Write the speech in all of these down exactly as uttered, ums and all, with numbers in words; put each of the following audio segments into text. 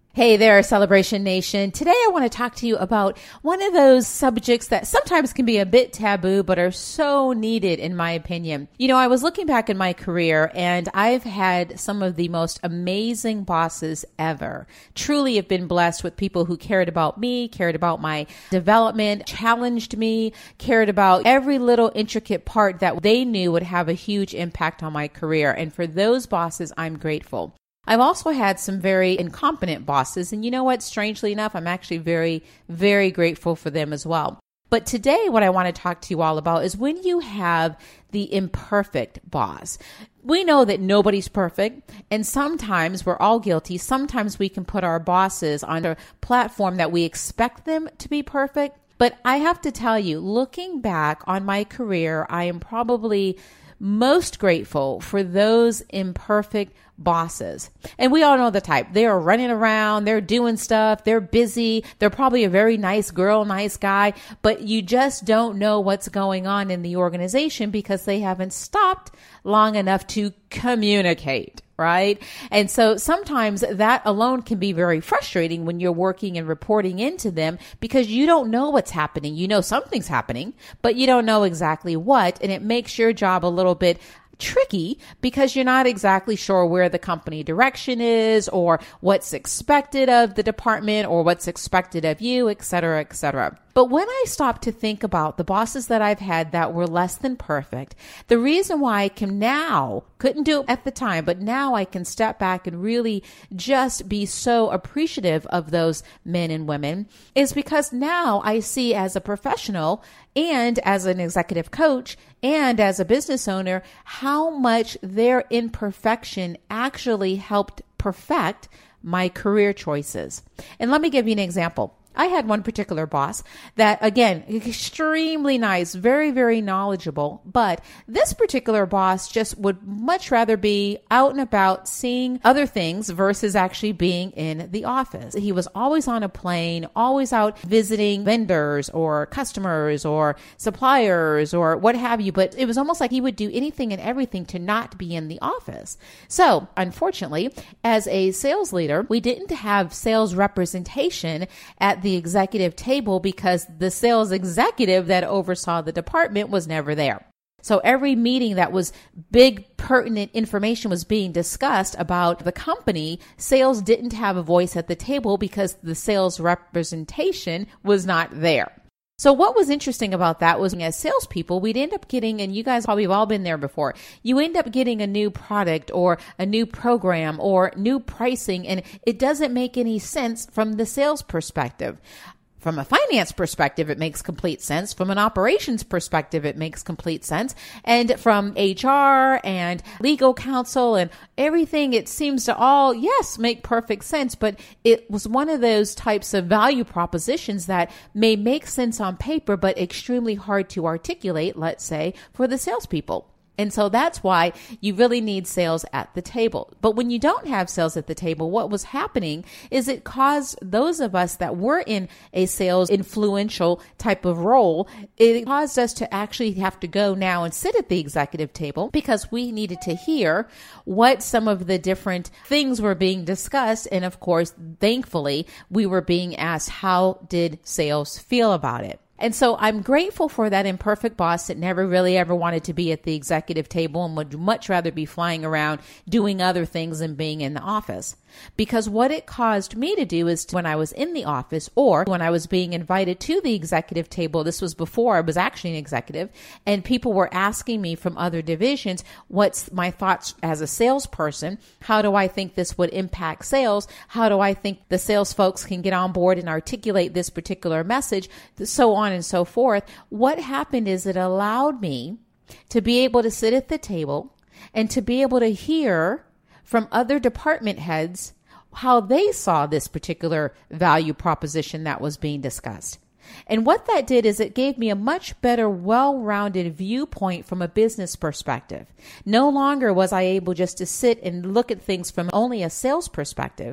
Hey there, Celebration Nation. Today I want to talk to you about one of those subjects that sometimes can be a bit taboo, but are so needed in my opinion. You know, I was looking back in my career and I've had some of the most amazing bosses ever. Truly have been blessed with people who cared about me, cared about my development, challenged me, cared about every little intricate part that they knew would have a huge impact on my career. And for those bosses, I'm grateful. I've also had some very incompetent bosses, and you know what? Strangely enough, I'm actually very, very grateful for them as well. But today, what I want to talk to you all about is when you have the imperfect boss. We know that nobody's perfect, and sometimes we're all guilty. Sometimes we can put our bosses on a platform that we expect them to be perfect. But I have to tell you, looking back on my career, I am probably most grateful for those imperfect bosses. And we all know the type. They are running around, they're doing stuff, they're busy, they're probably a very nice girl, nice guy, but you just don't know what's going on in the organization because they haven't stopped long enough to communicate, right? And so sometimes that alone can be very frustrating when you're working and reporting into them because you don't know what's happening. You know something's happening, but you don't know exactly what, and it makes your job a little bit tricky because you're not exactly sure where the company direction is or what's expected of the department or what's expected of you, et cetera, et cetera. But when I stop to think about the bosses that I've had that were less than perfect, the reason why I can now, couldn't do it at the time, but now I can step back and really just be so appreciative of those men and women is because now I see as a professional and as an executive coach and as a business owner, how much their imperfection actually helped perfect my career choices. And let me give you an example. I had one particular boss that, again, extremely nice, very, very knowledgeable. But this particular boss just would much rather be out and about seeing other things versus actually being in the office. He was always on a plane, always out visiting vendors or customers or suppliers or what have you. But it was almost like he would do anything and everything to not be in the office. So unfortunately, as a sales leader, we didn't have sales representation at the executive table because the sales executive that oversaw the department was never there. So every meeting that was big, pertinent information was being discussed about the company, sales didn't have a voice at the table because the sales representation was not there. So what was interesting about that was as salespeople, we'd end up getting, and you guys probably have all been there before, you end up getting a new product or a new program or new pricing, and it doesn't make any sense from the sales perspective. From a finance perspective, it makes complete sense. From an operations perspective, it makes complete sense. And from H R and legal counsel and everything, it seems to all, yes, make perfect sense. But it was one of those types of value propositions that may make sense on paper, but extremely hard to articulate, let's say, for the salespeople. And so that's why you really need sales at the table. But when you don't have sales at the table, what was happening is it caused those of us that were in a sales influential type of role, it caused us to actually have to go now and sit at the executive table because we needed to hear what some of the different things were being discussed. And of course, thankfully, we were being asked, how did sales feel about it? And so I'm grateful for that imperfect boss that never really ever wanted to be at the executive table and would much rather be flying around doing other things than being in the office. Because what it caused me to do is to, when I was in the office or when I was being invited to the executive table, this was before I was actually an executive, and people were asking me from other divisions, what's my thoughts as a salesperson? How do I think this would impact sales? How do I think the sales folks can get on board and articulate this particular message? So on and so forth. What happened is it allowed me to be able to sit at the table and to be able to hear from other department heads how they saw this particular value proposition that was being discussed. And what that did is it gave me a much better, well-rounded viewpoint from a business perspective. No longer was I able just to sit and look at things from only a sales perspective.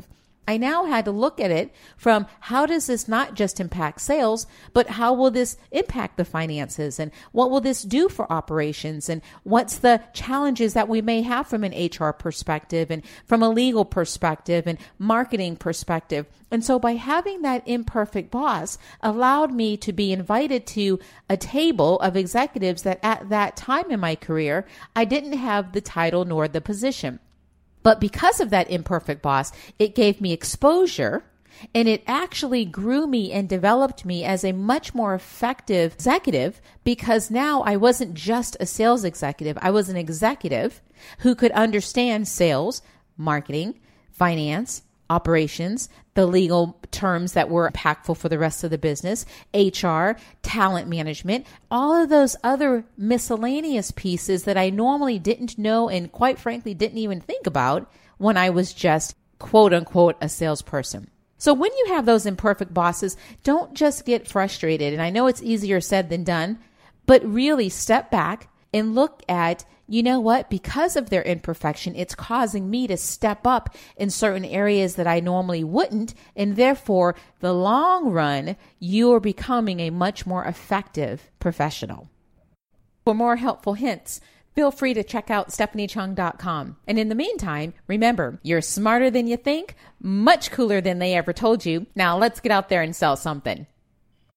I now had to look at it from how does this not just impact sales, but how will this impact the finances, and what will this do for operations, and what's the challenges that we may have from an H R perspective and from a legal perspective and marketing perspective. And so by having that imperfect boss allowed me to be invited to a table of executives that at that time in my career, I didn't have the title nor the position. But because of that imperfect boss, it gave me exposure, and it actually grew me and developed me as a much more effective executive, because now I wasn't just a sales executive. I was an executive who could understand sales, marketing, finance, operations, the legal terms that were impactful for the rest of the business, H R, talent management, all of those other miscellaneous pieces that I normally didn't know and quite frankly didn't even think about when I was just quote unquote a salesperson. So when you have those imperfect bosses, don't just get frustrated. And I know it's easier said than done, but really step back and look at, you know what, because of their imperfection, it's causing me to step up in certain areas that I normally wouldn't. And therefore, the long run, you are becoming a much more effective professional. For more helpful hints, feel free to check out stephanie chung dot com. And in the meantime, remember, you're smarter than you think, much cooler than they ever told you. Now let's get out there and sell something.